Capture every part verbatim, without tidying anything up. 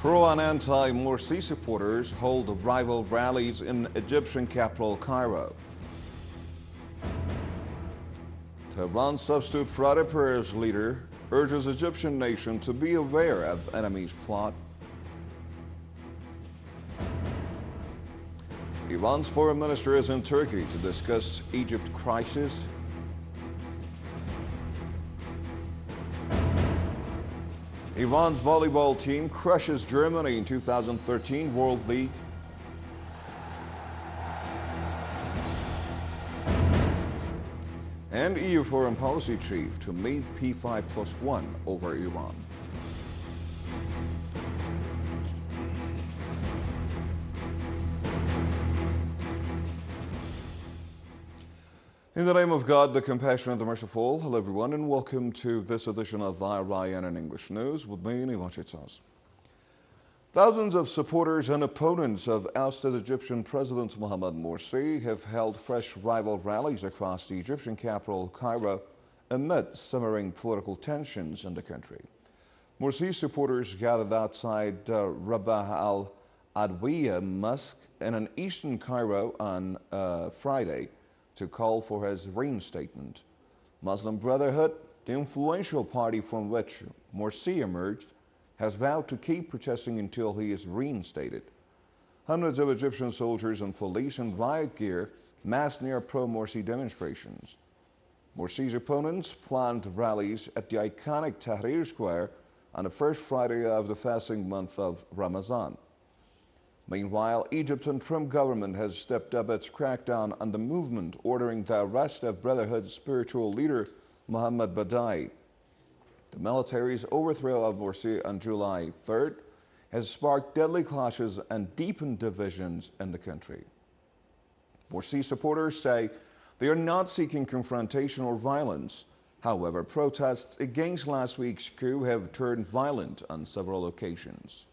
Pro and anti-Morsi supporters hold rival rallies in Egyptian capital Cairo. Tehran's substitute Friday prayers leader urges Egyptian nation to be aware of enemy's plot. Iran's foreign minister is in Turkey to discuss Egypt crisis. Iran's volleyball team crushes Germany in two thousand thirteen World League. And E U foreign policy chief to meet P five plus one over Iran. In the name of God, the compassionate, the merciful, hello everyone, and welcome to this edition of I R I N English News with me, Ivan Chitsas. Thousands of supporters and opponents of ousted Egyptian President Mohamed Morsi have held fresh rival rallies across the Egyptian capital, Cairo, amid simmering political tensions in the country. Morsi supporters gathered outside uh, Rabah al-Adwiya Mosque in an eastern Cairo on uh, Friday to call for his reinstatement. Muslim Brotherhood, the influential party from which Morsi emerged, has vowed to keep protesting until he is reinstated. Hundreds of Egyptian soldiers and police in riot gear massed near pro-Morsi demonstrations. Morsi's opponents planned rallies at the iconic Tahrir Square on the first Friday of the fasting month of Ramadan. Meanwhile, Egypt's interim government has stepped up its crackdown on the movement, ordering the arrest of Brotherhood's spiritual leader, Mohammed Badai. The military's overthrow of Morsi on July third has sparked deadly clashes and deepened divisions in the country. Morsi supporters say they are not seeking confrontation or violence. However, protests against last week's coup have turned violent on several occasions.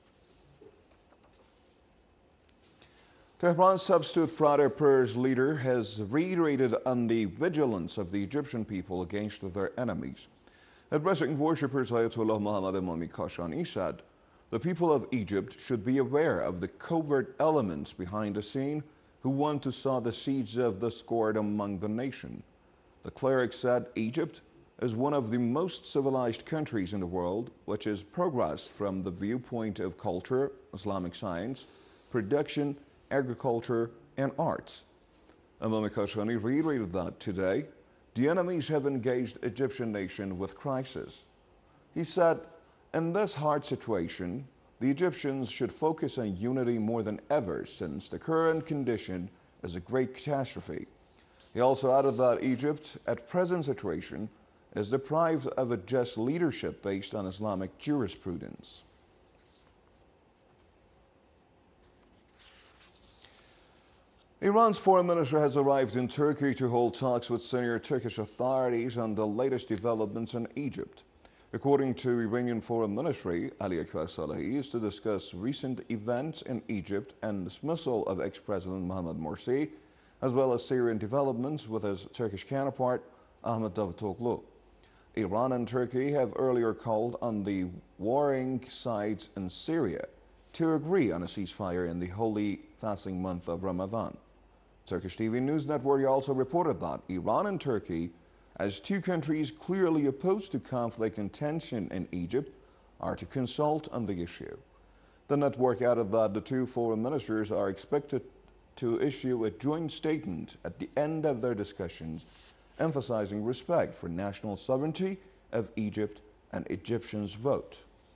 Tehran's substitute Friday prayers leader has reiterated on the vigilance of the Egyptian people against their enemies. Addressing worshippers, Ayatollah Mohammad Imami Kashani said, "The people of Egypt should be aware of the covert elements behind the scene who want to sow the seeds of discord among the nation." The cleric said Egypt is one of the most civilized countries in the world, which has progressed from the viewpoint of culture, Islamic science, production, agriculture, and arts. Imam Kashani reiterated that today, the enemies have engaged Egyptian nation with crisis. He said, in this hard situation, the Egyptians should focus on unity more than ever since the current condition is a great catastrophe. He also added that Egypt, at present situation, is deprived of a just leadership based on Islamic jurisprudence. Iran's foreign minister has arrived in Turkey to hold talks with senior Turkish authorities on the latest developments in Egypt. According to Iranian Foreign Ministry, Ali Akbar Salehi is to discuss recent events in Egypt and dismissal of ex-President Mohamed Morsi, as well as Syrian developments with his Turkish counterpart, Ahmed Davutoglu. Iran and Turkey have earlier called on the warring sides in Syria to agree on a ceasefire in the holy fasting month of Ramadan. Turkish T V News Network also reported that Iran and Turkey, as two countries clearly opposed to conflict and tension in Egypt, are to consult on the issue. The network added that the two foreign ministers are expected to issue a joint statement at the end of their discussions, emphasizing respect for national sovereignty of Egypt and Egyptians' vote.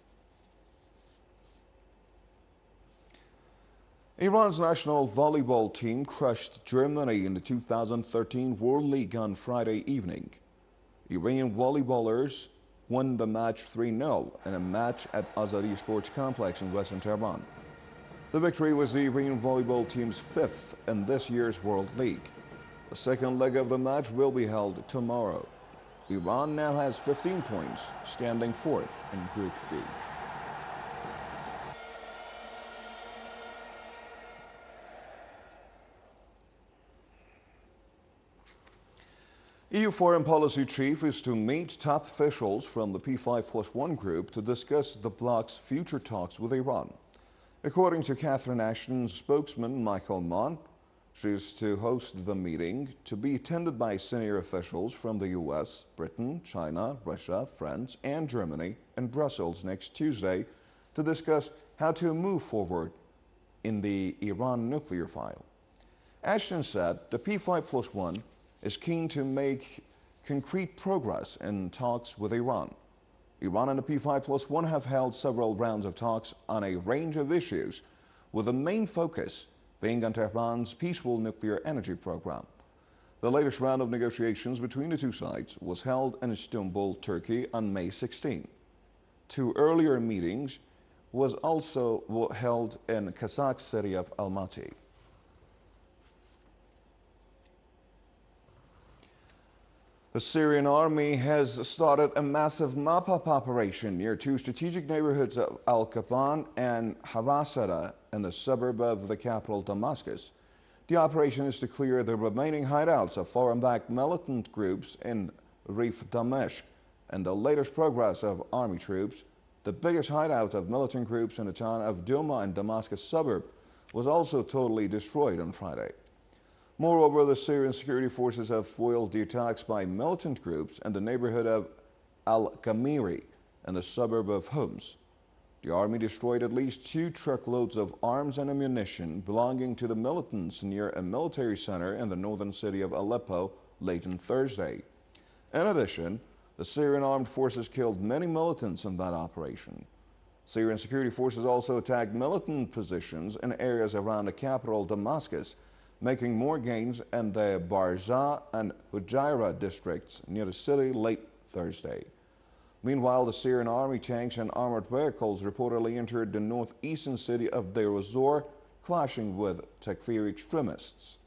Iran's national volleyball team crushed Germany in the two thousand thirteen World League on Friday evening. Iranian volleyballers won the match three nil in a match at Azadi Sports Complex in western Tehran. The victory was the Iranian volleyball team's fifth in this year's World League. The second leg of the match will be held tomorrow. Iran now has fifteen points, standing fourth in Group B. E U foreign policy chief is to meet top officials from the P five plus one group to discuss the bloc's future talks with Iran. According to Catherine Ashton's spokesman, Michael Mann, she is to host the meeting, to be attended by senior officials from the U S, Britain, China, Russia, France, and Germany in Brussels next Tuesday to discuss how to move forward in the Iran nuclear file. Ashton said the P five plus one is keen to make concrete progress in talks with Iran. Iran and the P five plus one have held several rounds of talks on a range of issues, with the main focus being on Tehran's peaceful nuclear energy program. The latest round of negotiations between the two sides was held in Istanbul, Turkey on May sixteenth. Two earlier meetings was also held in Kazakh city of Almaty. The Syrian army has started a massive mop-up operation near two strategic neighborhoods of Al-Qaban and Harasara in the suburb of the capital Damascus. The operation is to clear the remaining hideouts of foreign-backed militant groups in Rif Damesh and the latest progress of army troops. The biggest hideout of militant groups in the town of Douma in Damascus suburb was also totally destroyed on Friday. Moreover, the Syrian security forces have foiled the attacks by militant groups in the neighborhood of Al-Gamiri in the suburb of Homs. The army destroyed at least two truckloads of arms and ammunition belonging to the militants near a military center in the northern city of Aleppo late on Thursday. In addition, the Syrian armed forces killed many militants in that operation. Syrian security forces also attacked militant positions in areas around the capital Damascus, making more gains in the Barza and Hujaira districts near the city late Thursday. Meanwhile, the Syrian army tanks and armored vehicles reportedly entered the northeastern city of Deir ez-Zor, clashing with Takfiri extremists.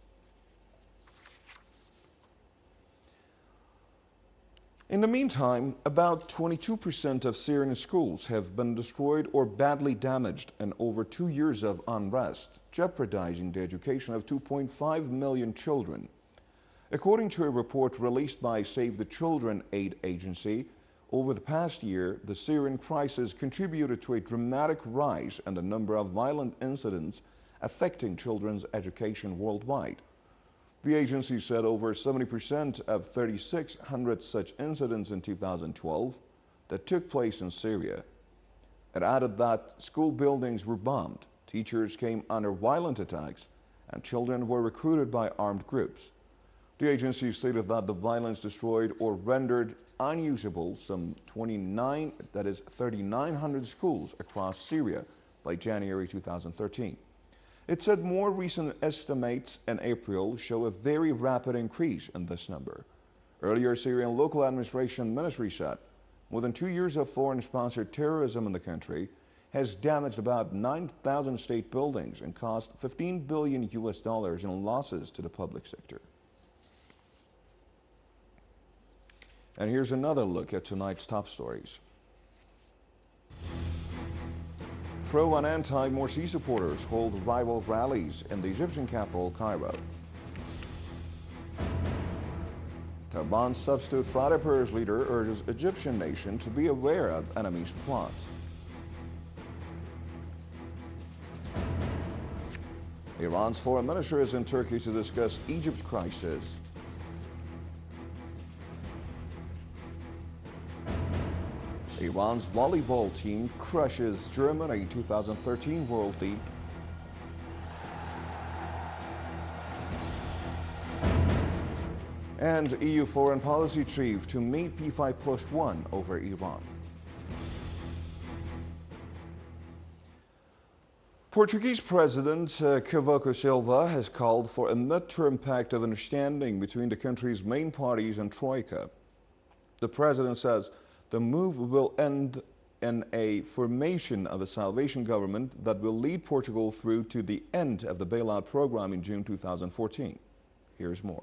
In the meantime, about twenty-two percent of Syrian schools have been destroyed or badly damaged in over two years of unrest, jeopardizing the education of two point five million children. According to a report released by Save the Children aid agency, over the past year, the Syrian crisis contributed to a dramatic rise in the number of violent incidents affecting children's education worldwide. The agency said over seventy percent of three thousand six hundred such incidents in two thousand twelve that took place in Syria. It added that school buildings were bombed, teachers came under violent attacks, and children were recruited by armed groups. The agency stated that the violence destroyed or rendered unusable some twenty-nine, that is three thousand nine hundred schools across Syria by January two thousand thirteen. It said more recent estimates in April show a very rapid increase in this number. Earlier, Syrian local administration ministry said more than two years of foreign-sponsored terrorism in the country has damaged about nine thousand state buildings and cost fifteen billion U S dollars in losses to the public sector. And here's another look at tonight's top stories. Pro and anti-Morsi supporters hold rival rallies in the Egyptian capital, Cairo. Tehran's substitute Friday prayers leader urges Egyptian nation to be aware of enemy's plots. Iran's foreign minister is in Turkey to discuss Egypt's crisis. Iran's volleyball team crushes Germany two thousand thirteen World League. And E U foreign policy chief to meet P five plus one over Iran. Portuguese President uh, Cavaco Silva has called for a midterm pact of understanding between the country's main parties and Troika. The president says the move will end in a formation of a salvation government that will lead Portugal through to the end of the bailout program in June two thousand fourteen. Here's more.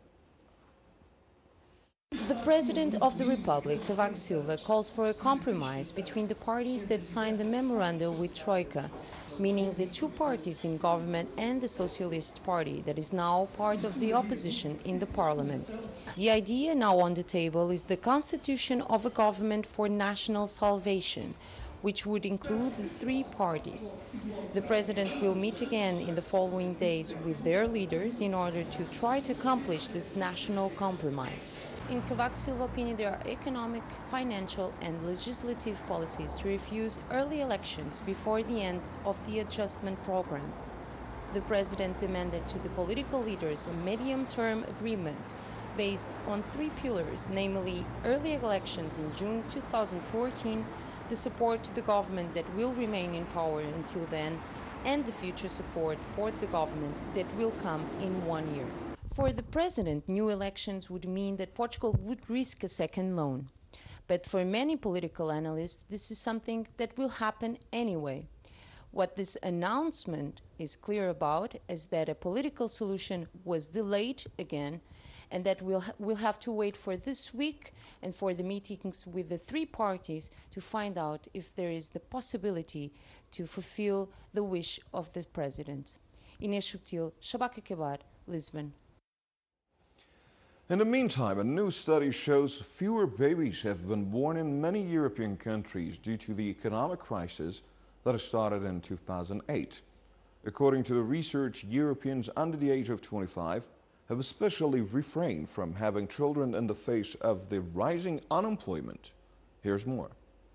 The President of the Republic, Cavaco Silva, calls for a compromise between the parties that signed the memorandum with Troika, meaning the two parties in government and the Socialist Party that is now part of the opposition in the parliament. The idea now on the table is the constitution of a government for national salvation, which would include the three parties. The president will meet again in the following days with their leaders in order to try to accomplish this national compromise. In Cavaco Silva's opinion, there are economic, financial and legislative policies to refuse early elections before the end of the adjustment program. The president demanded to the political leaders a medium-term agreement based on three pillars, namely early elections in June two thousand fourteen, the support to the government that will remain in power until then, and the future support for the government that will come in one year. For the president, new elections would mean that Portugal would risk a second loan. But for many political analysts, this is something that will happen anyway. What this announcement is clear about is that a political solution was delayed again, and that we'll, ha we'll have to wait for this week and for the meetings with the three parties to find out if there is the possibility to fulfill the wish of the president. Inês Subtil, Shabaka Kebar, Lisbon. In the meantime, a new study shows fewer babies have been born in many European countries due to the economic crisis that started in two thousand eight. According to the research, Europeans under the age of twenty-five have especially refrained from having children in the face of the rising unemployment. Here's more.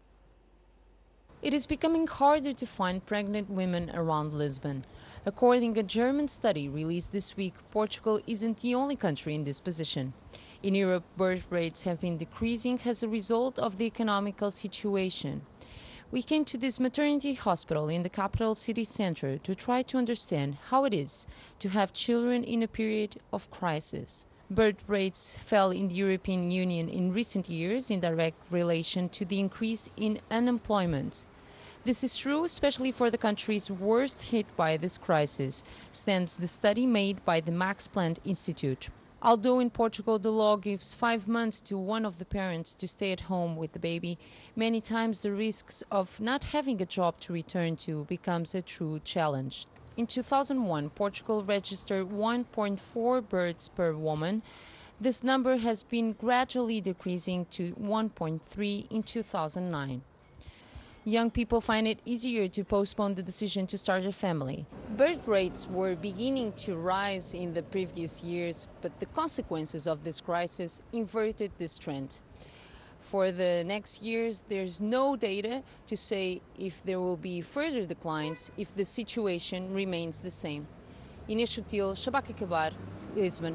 It is becoming harder to find pregnant women around Lisbon. According to a German study released this week, Portugal isn't the only country in this position. In Europe, birth rates have been decreasing as a result of the economical situation. We came to this maternity hospital in the capital city center to try to understand how it is to have children in a period of crisis. Birth rates fell in the European Union in recent years in direct relation to the increase in unemployment. This is true especially for the countries worst hit by this crisis, stands the study made by the Max Planck Institute. Although in Portugal the law gives five months to one of the parents to stay at home with the baby, many times the risks of not having a job to return to becomes a true challenge. In two thousand one, Portugal registered one point four births per woman. This number has been gradually decreasing to one point three in two thousand nine. Young people find it easier to postpone the decision to start a family. Birth rates were beginning to rise in the previous years, but the consequences of this crisis inverted this trend. For the next years, there's no data to say if there will be further declines if the situation remains the same. Inês Subtil, Shabaka Kebar, Lisbon.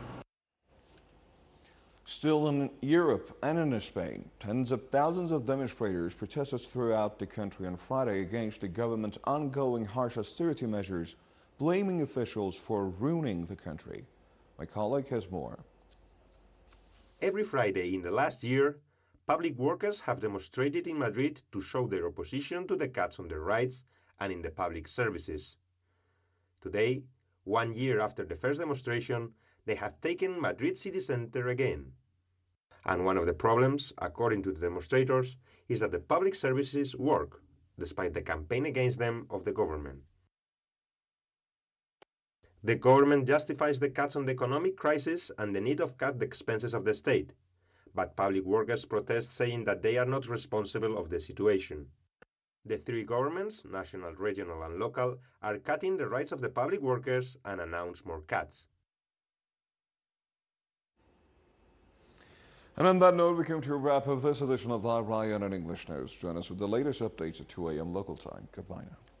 Still in Europe and in Spain, tens of thousands of demonstrators protested throughout the country on Friday against the government's ongoing harsh austerity measures, blaming officials for ruining the country. My colleague has more. Every Friday in the last year, public workers have demonstrated in Madrid to show their opposition to the cuts on their rights and in the public services. Today, one year after the first demonstration, they have taken Madrid city center again. And one of the problems, according to the demonstrators, is that the public services work, despite the campaign against them of the government. The government justifies the cuts on the economic crisis and the need of cut the expenses of the state, but public workers protest saying that they are not responsible of the situation. The three governments, national, regional and local, are cutting the rights of the public workers and announce more cuts. And on that note, we come to a wrap of this edition of Live Ryan in English News. Join us with the latest updates at two A M local time. Goodbye now.